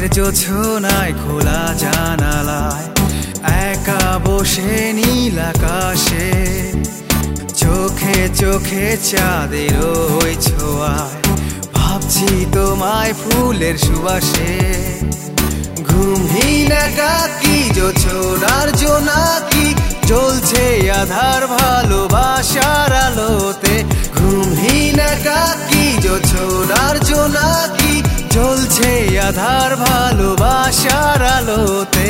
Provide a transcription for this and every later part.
জোছনায় খোলা জানালায় একা বসে নীল আকাশে, চোখে চোখে চাঁদের ওই ছোঁয়ায় ভাবছি তোমায় ফুলের সুবাসে। ঘুমহীন একাকী জোছনার জোনাকি জ্বলছে আধার ভালোবাসার আলোতে। ঘুমহীন একাকী জোছনার জোনাকি জ্বলছে আধার ভালোবাসার আলোতে।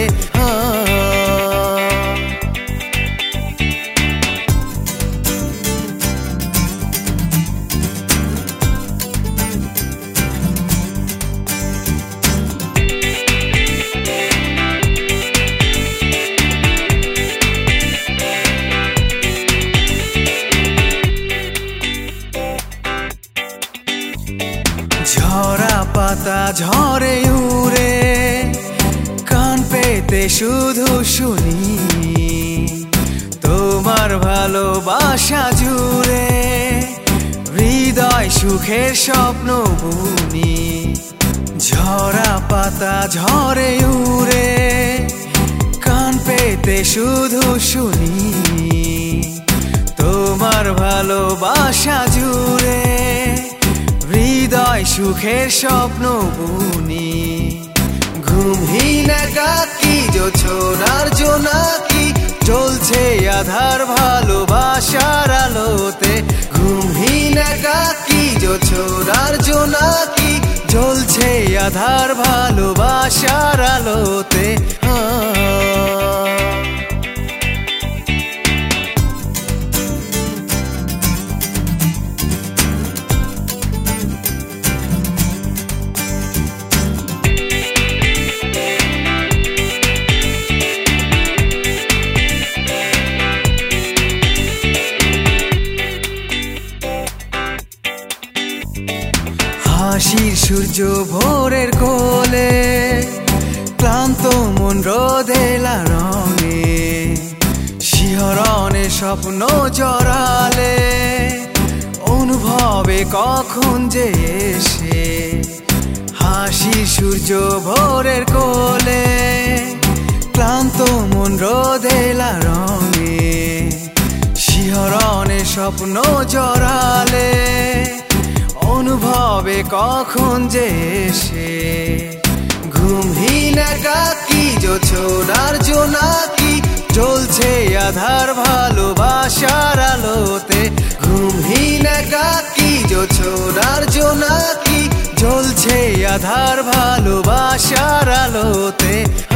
ঝরা পাতা ঝরে উড়ে, কান পেতে শুধু শুনি তোমার ভালোবাসা জুড়ে, হৃদয় সুখের স্বপ্ন বুনি। ঝরা পাতা ঝরে উড়ে, কান পেতে শুধু শুনি তোমার ভালোবাসা জুড়ে, হৃদয় সুখের স্বপ্ন বুনি। ঘুমহীন একাকী জোছনার জোনাকি জ্বলছে আধার ভালোবাসার আলোতে। ঘুমহীন একাকী জোছনার জোনাকি জ্বলছে আধার ভালোবাসার আলোতে। হাসির সূর্য ভোরের কোলে, ক্লান্ত মন রোদেলা রঙে, শিহরণে স্বপ্ন জড়ালে অনুভবে কখন যে এসে। হাসির সূর্য ভোরের কোলে, ক্লান্ত মন রোদেলা রঙে, শিহরণে স্বপ্ন জড়ালে অনুভবে কখন যে এসে। ঘুমহীন একাকী জোছনার জোনাকি জ্বলছে আধার ভালোবাসার আলোতে। ঘুমহীন একাকী জোছনার জোনাকি জ্বলছে আধার ভালোবাসার আলোতে।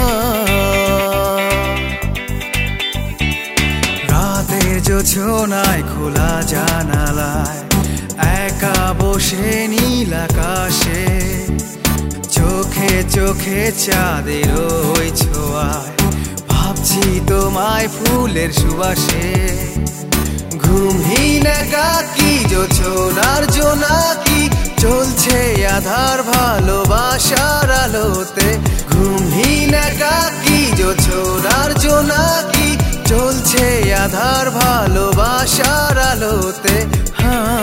রাতের জোছনায় খোলা জানালায় একা বসে নীল আকাশে, চোখে চোখে চাঁদের ওই ছোঁয়ায় ভাবছি তোমায় ফুলের সুবাসে। ঘুমহীন একাকী জোছনার জোনাকি জ্বলছে আধার ভালোবাসার আলোতে। ঘুমহীন একাকী জোছনার জোনাকি জ্বলছে আধার ভালোবাসার আলোতে।